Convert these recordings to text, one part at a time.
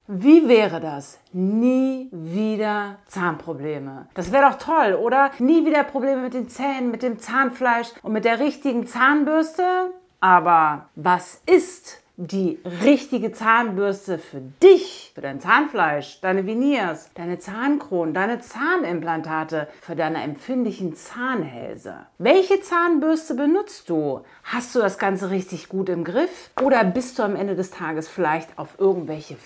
Wie wäre das? Nie wieder Zahnprobleme. Das wäre doch toll, oder? Nie wieder Probleme mit den Zähnen, mit dem Zahnfleisch und mit der richtigen Zahnbürste. Aber was ist die richtige Zahnbürste für dich, für dein Zahnfleisch, deine Veneers, deine Zahnkronen, deine Zahnimplantate, für deine empfindlichen Zahnhälse? Welche Zahnbürste benutzt du? Hast du das Ganze richtig gut im Griff? Oder bist du am Ende des Tages vielleicht auf irgendwelche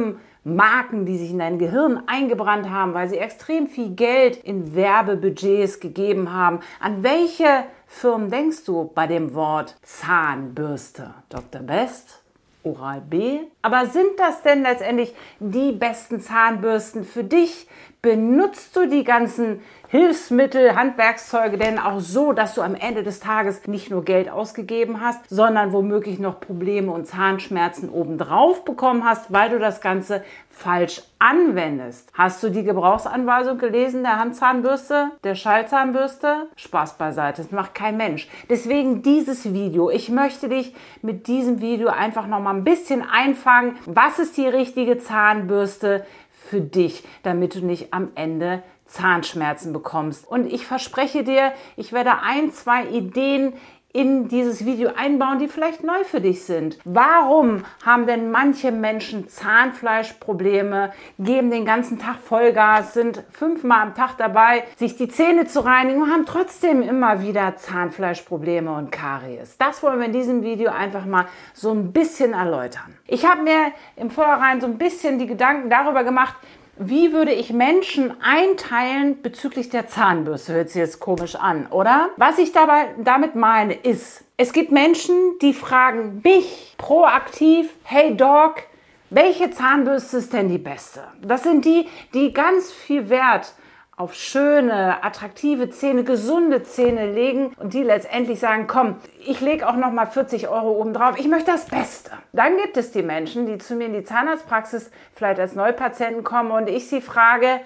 Marken, die sich in dein Gehirn eingebrannt haben, weil sie extrem viel Geld in Werbebudgets gegeben haben? An welche Firmen denkst du bei dem Wort Zahnbürste? Dr. Best? Oral-B? Aber sind das denn letztendlich die besten Zahnbürsten für dich? Benutzt du die ganzen Hilfsmittel, Handwerkszeuge denn auch so, dass du am Ende des Tages nicht nur Geld ausgegeben hast, sondern womöglich noch Probleme und Zahnschmerzen obendrauf bekommen hast, weil du das Ganze falsch anwendest? Hast du die Gebrauchsanweisung gelesen, der Handzahnbürste, der Schallzahnbürste? Spaß beiseite, das macht kein Mensch. Deswegen dieses Video. Ich möchte dich mit diesem Video einfach noch mal ein bisschen einfangen. Was ist die richtige Zahnbürste für dich, damit du nicht am Ende Zahnschmerzen bekommst? Und ich verspreche dir, ich werde 1, 2 Ideen in dieses Video einbauen, die vielleicht neu für dich sind. Warum haben denn manche Menschen Zahnfleischprobleme, geben den ganzen Tag Vollgas, sind 5-mal am Tag dabei, sich die Zähne zu reinigen und haben trotzdem immer wieder Zahnfleischprobleme und Karies? Das wollen wir in diesem Video einfach mal so ein bisschen erläutern. Ich habe mir im Vorhinein so ein bisschen die Gedanken darüber gemacht, wie würde ich Menschen einteilen bezüglich der Zahnbürste? Hört sich jetzt komisch an, oder? Was ich damit meine ist, es gibt Menschen, die fragen mich proaktiv, hey Doc, welche Zahnbürste ist denn die beste? Das sind die, die ganz viel Wert auf schöne, attraktive Zähne, gesunde Zähne legen und die letztendlich sagen, komm, ich lege auch noch mal 40 € oben drauf, ich möchte das Beste. Dann gibt es die Menschen, die zu mir in die Zahnarztpraxis vielleicht als Neupatienten kommen und ich frage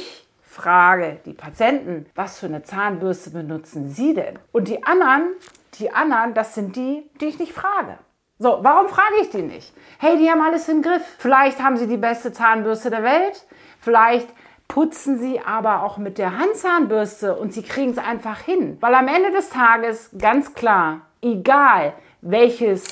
die Patienten, was für eine Zahnbürste benutzen sie denn? Und die anderen, das sind die ich nicht frage. So, warum frage ich die nicht? Hey, die haben alles im Griff. Vielleicht haben sie die beste Zahnbürste der Welt, vielleicht putzen sie aber auch mit der Handzahnbürste und sie kriegen es einfach hin. Weil am Ende des Tages, ganz klar, egal welches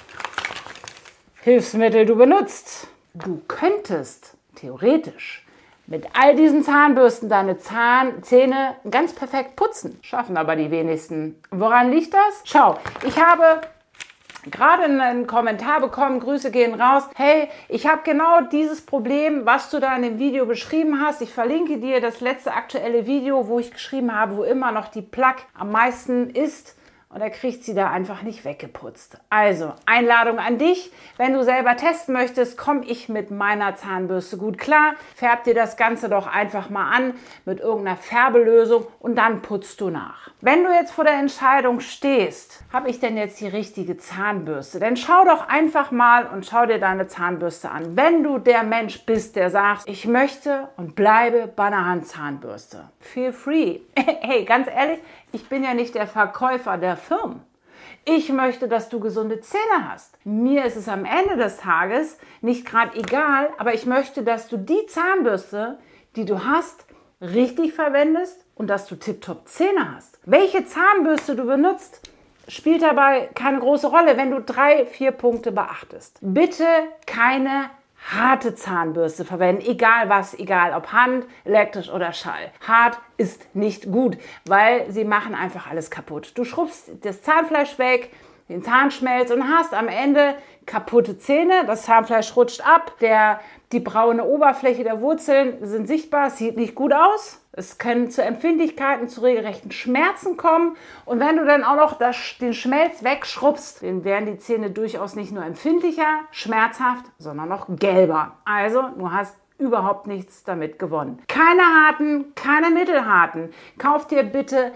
Hilfsmittel du benutzt, du könntest theoretisch mit all diesen Zahnbürsten deine Zähne ganz perfekt putzen. Schaffen aber die wenigsten. Woran liegt das? Schau, ich habe gerade einen Kommentar bekommen, Grüße gehen raus. Hey, ich habe genau dieses Problem, was du da in dem Video beschrieben hast. Ich verlinke dir das letzte aktuelle Video, wo ich geschrieben habe, wo immer noch die Plaque am meisten ist. Und er kriegt sie da einfach nicht weggeputzt. Also, Einladung an dich. Wenn du selber testen möchtest, komme ich mit meiner Zahnbürste gut klar. Färb dir das Ganze doch einfach mal an mit irgendeiner Färbelösung und dann putzt du nach. Wenn du jetzt vor der Entscheidung stehst, habe ich denn jetzt die richtige Zahnbürste? Dann schau doch einfach mal und schau dir deine Zahnbürste an. Wenn du der Mensch bist, der sagt, ich möchte und bleibe bei einer Handzahnbürste, feel free. Hey, ganz ehrlich, ich bin ja nicht der Verkäufer der Firmen. Ich möchte, dass du gesunde Zähne hast. Mir ist es am Ende des Tages nicht gerade egal, aber ich möchte, dass du die Zahnbürste, die du hast, richtig verwendest und dass du tipptopp Zähne hast. Welche Zahnbürste du benutzt, spielt dabei keine große Rolle, wenn du 3, 4 Punkte beachtest. Bitte keine harte Zahnbürste verwenden, egal was, egal ob Hand, elektrisch oder Schall. Hart ist nicht gut, weil sie machen einfach alles kaputt. Du schrubbst das Zahnfleisch weg, den Zahnschmelz und hast am Ende kaputte Zähne. Das Zahnfleisch rutscht ab, die braune Oberfläche der Wurzeln sind sichtbar, sieht nicht gut aus. Es können zu Empfindlichkeiten, zu regelrechten Schmerzen kommen. Und wenn du dann auch noch den Schmelz wegschrubbst, dann werden die Zähne durchaus nicht nur empfindlicher, schmerzhaft, sondern noch gelber. Also du hast überhaupt nichts damit gewonnen. Keine harten, keine mittelharten. Kauf dir bitte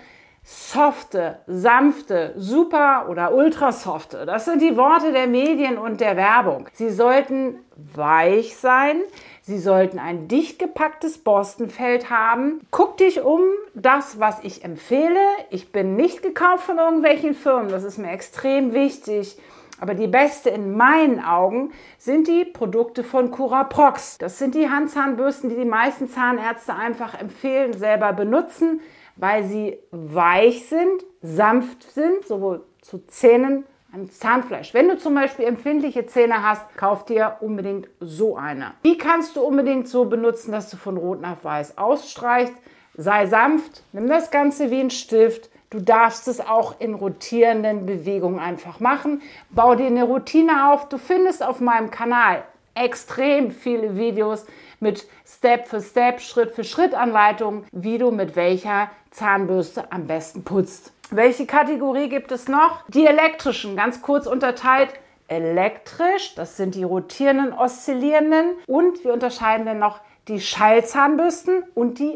softe, sanfte, super oder ultra softe. Das sind die Worte der Medien und der Werbung. Sie sollten weich sein. Sie sollten ein dicht gepacktes Borstenfeld haben. Guck dich um, das, was ich empfehle. Ich bin nicht gekauft von irgendwelchen Firmen. Das ist mir extrem wichtig. Aber die beste in meinen Augen sind die Produkte von Curaprox. Das sind die Handzahnbürsten, die die meisten Zahnärzte einfach empfehlen, selber benutzen, weil sie weich sind, sanft sind, sowohl zu Zähnen als auch Zahnfleisch. Wenn du zum Beispiel empfindliche Zähne hast, kauf dir unbedingt so eine. Die kannst du unbedingt so benutzen, dass du von rot nach weiß ausstreichst. Sei sanft, nimm das Ganze wie ein Stift. Du darfst es auch in rotierenden Bewegungen einfach machen. Bau dir eine Routine auf. Du findest auf meinem Kanal extrem viele Videos mit Step für Step, Schritt für Schritt Anleitungen, wie du mit welcher Zahnbürste am besten putzt. Welche Kategorie gibt es noch? Die elektrischen, ganz kurz unterteilt. Elektrisch, das sind die rotierenden, oszillierenden. Und wir unterscheiden dann noch die Schallzahnbürsten und die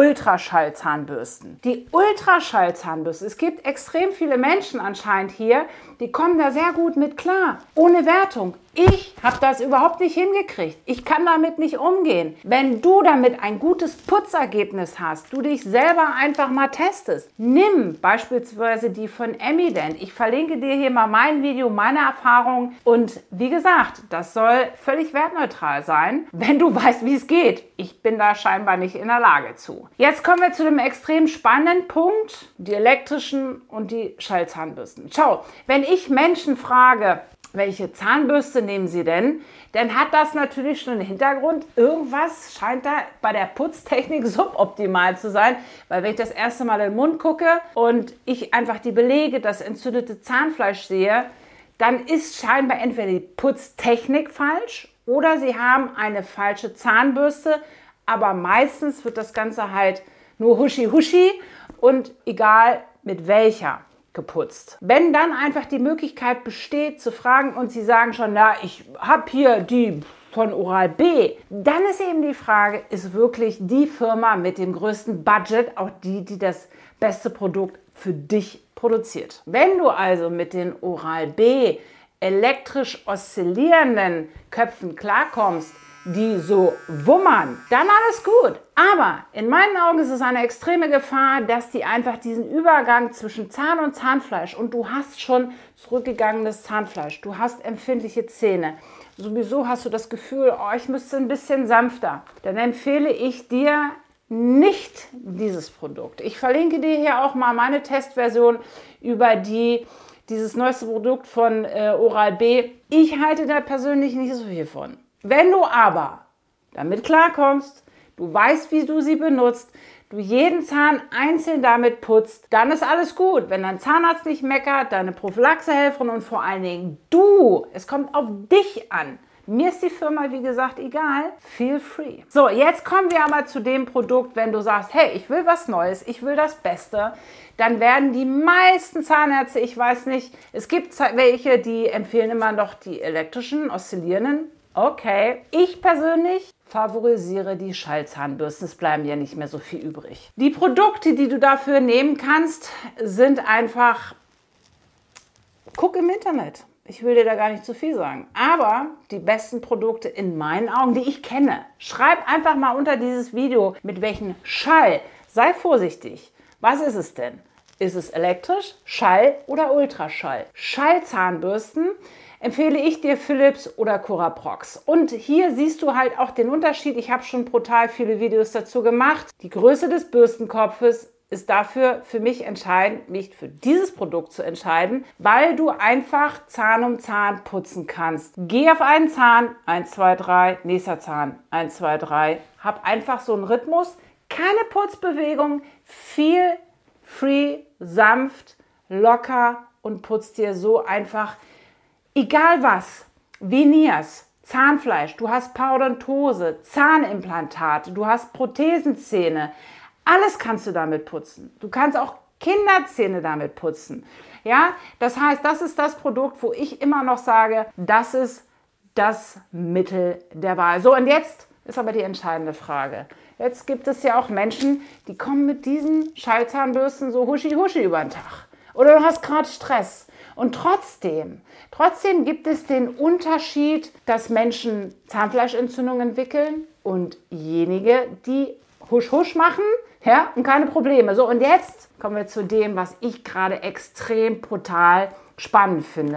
Ultraschallzahnbürsten. Die Ultraschallzahnbürste, es gibt extrem viele Menschen anscheinend hier, die kommen da sehr gut mit klar. Ohne Wertung. Ich habe das überhaupt nicht hingekriegt. Ich kann damit nicht umgehen. Wenn du damit ein gutes Putzergebnis hast, du dich selber einfach mal testest, nimm beispielsweise die von Emident. Ich verlinke dir hier mal mein Video, meine Erfahrung. Und wie gesagt, das soll völlig wertneutral sein, wenn du weißt, wie es geht. Ich bin da scheinbar nicht in der Lage zu. Jetzt kommen wir zu dem extrem spannenden Punkt, die elektrischen und die Schallzahnbürsten. Schau, wenn ich Menschen frage, welche Zahnbürste nehmen Sie denn? Dann hat das natürlich schon einen Hintergrund. Irgendwas scheint da bei der Putztechnik suboptimal zu sein, weil wenn ich das erste Mal in den Mund gucke und ich einfach die Belege, das entzündete Zahnfleisch sehe, dann ist scheinbar entweder die Putztechnik falsch oder Sie haben eine falsche Zahnbürste, aber meistens wird das Ganze halt nur huschi-huschi und egal mit welcher geputzt. Wenn dann einfach die Möglichkeit besteht zu fragen und Sie sagen schon, na, ich habe hier die von Oral-B, dann ist eben die Frage, ist wirklich die Firma mit dem größten Budget auch die, die das beste Produkt für dich produziert. Wenn du also mit den Oral-B elektrisch oszillierenden Köpfen klarkommst, die so wummern, dann alles gut. Aber in meinen Augen ist es eine extreme Gefahr, dass die einfach diesen Übergang zwischen Zahn und Zahnfleisch und du hast schon zurückgegangenes Zahnfleisch, du hast empfindliche Zähne, sowieso hast du das Gefühl, oh, ich müsste ein bisschen sanfter, dann empfehle ich dir nicht dieses Produkt. Ich verlinke dir hier auch mal meine Testversion über dieses neueste Produkt von Oral-B. Ich halte da persönlich nicht so viel von. Wenn du aber damit klarkommst, du weißt, wie du sie benutzt, du jeden Zahn einzeln damit putzt, dann ist alles gut. Wenn dein Zahnarzt nicht meckert, deine Prophylaxehelferin und vor allen Dingen du, es kommt auf dich an. Mir ist die Firma, wie gesagt, egal. Feel free. So, jetzt kommen wir aber zu dem Produkt, wenn du sagst, hey, ich will was Neues, ich will das Beste, dann werden die meisten Zahnärzte, ich weiß nicht, es gibt welche, die empfehlen immer noch die elektrischen, oszillierenden. Okay, ich persönlich favorisiere die Schallzahnbürsten. Es bleiben ja nicht mehr so viel übrig. Die Produkte, die du dafür nehmen kannst, sind einfach, guck im Internet. Ich will dir da gar nicht zu viel sagen. Aber die besten Produkte in meinen Augen, die ich kenne, schreib einfach mal unter dieses Video, mit welchem Schall. Sei vorsichtig. Was ist es denn? Ist es elektrisch, Schall oder Ultraschall? Schallzahnbürsten empfehle ich dir Philips oder Curaprox. Und hier siehst du halt auch den Unterschied. Ich habe schon brutal viele Videos dazu gemacht. Die Größe des Bürstenkopfes ist dafür für mich entscheidend, mich für dieses Produkt zu entscheiden, weil du einfach Zahn um Zahn putzen kannst. Geh auf einen Zahn, 1, 2, 3, nächster Zahn, 1, 2, 3. Hab einfach so einen Rhythmus, keine Putzbewegung, viel free, sanft, locker und putz dir so einfach egal was, Veneers, Zahnfleisch, du hast Parodontose, Zahnimplantate, du hast Prothesenzähne, alles kannst du damit putzen. Du kannst auch Kinderzähne damit putzen. Ja, das heißt, das ist das Produkt, wo ich immer noch sage, das ist das Mittel der Wahl. So, und jetzt ist aber die entscheidende Frage. Jetzt gibt es ja auch Menschen, die kommen mit diesen Schallzahnbürsten so huschi-huschi über den Tag. Oder du hast gerade Stress. Und trotzdem gibt es den Unterschied, dass Menschen Zahnfleischentzündungen entwickeln und jenige, die husch-husch machen, ja, und keine Probleme. So, und jetzt kommen wir zu dem, was ich gerade extrem brutal spannend finde.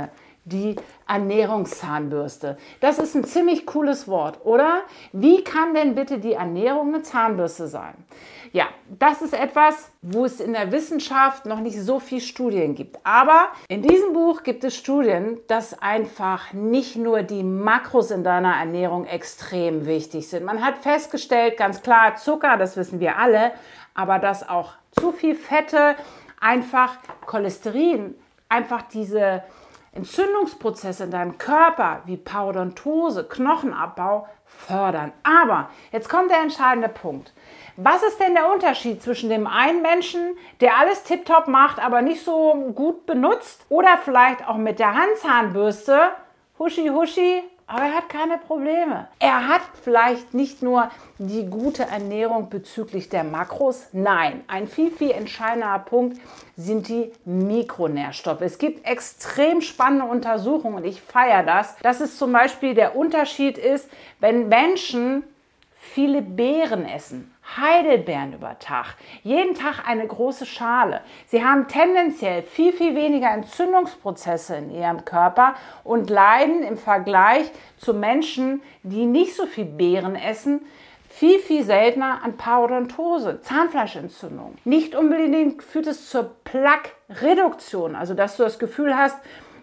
die Ernährungszahnbürste. Das ist ein ziemlich cooles Wort, oder? Wie kann denn bitte die Ernährung eine Zahnbürste sein? Ja, das ist etwas, wo es in der Wissenschaft noch nicht so viele Studien gibt. Aber in diesem Buch gibt es Studien, dass einfach nicht nur die Makros in deiner Ernährung extrem wichtig sind. Man hat festgestellt, ganz klar, Zucker, das wissen wir alle, aber dass auch zu viel Fette, einfach Cholesterin, einfach diese Entzündungsprozesse in deinem Körper wie Parodontose, Knochenabbau fördern. Aber jetzt kommt der entscheidende Punkt. Was ist denn der Unterschied zwischen dem einen Menschen, der alles tipptopp macht, aber nicht so gut benutzt, oder vielleicht auch mit der Handzahnbürste, huschi huschi, aber er hat keine Probleme. Er hat vielleicht nicht nur die gute Ernährung bezüglich der Makros. Nein, ein viel, viel entscheidender Punkt sind die Mikronährstoffe. Es gibt extrem spannende Untersuchungen und ich feiere das, dass es zum Beispiel der Unterschied ist, wenn Menschen viele Beeren essen, Heidelbeeren über Tag, jeden Tag eine große Schale. Sie haben tendenziell viel, viel weniger Entzündungsprozesse in ihrem Körper und leiden im Vergleich zu Menschen, die nicht so viel Beeren essen, viel, viel seltener an Parodontose, Zahnfleischentzündung. Nicht unbedingt führt es zur Plaque-Reduktion, also dass du das Gefühl hast,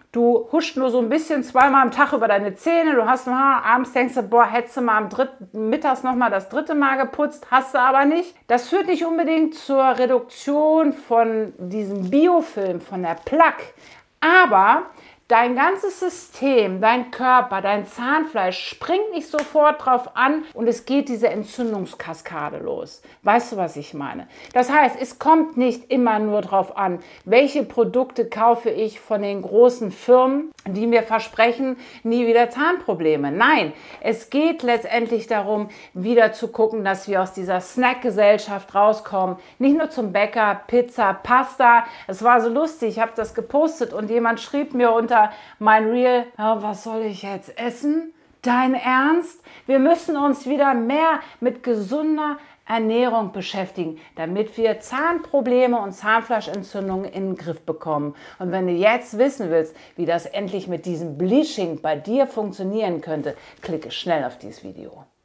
du huscht nur so ein bisschen zweimal am Tag über deine Zähne, du hast abends denkst du, boah, hättest du mal mittags nochmal das dritte Mal geputzt, hast du aber nicht. Das führt nicht unbedingt zur Reduktion von diesem Biofilm, von der Plaque, aber dein ganzes System, dein Körper, dein Zahnfleisch springt nicht sofort drauf an und es geht diese Entzündungskaskade los. Weißt du, was ich meine? Das heißt, es kommt nicht immer nur drauf an, welche Produkte kaufe ich von den großen Firmen, die mir versprechen, nie wieder Zahnprobleme. Nein, es geht letztendlich darum, wieder zu gucken, dass wir aus dieser Snackgesellschaft rauskommen. Nicht nur zum Bäcker, Pizza, Pasta. Es war so lustig, ich habe das gepostet und jemand schrieb mir unter mein Reel, ja, was soll ich jetzt essen? Dein Ernst? Wir müssen uns wieder mehr mit gesunder Ernährung beschäftigen, damit wir Zahnprobleme und Zahnfleischentzündungen in den Griff bekommen. Und wenn du jetzt wissen willst, wie das endlich mit diesem Bleaching bei dir funktionieren könnte, klicke schnell auf dieses Video.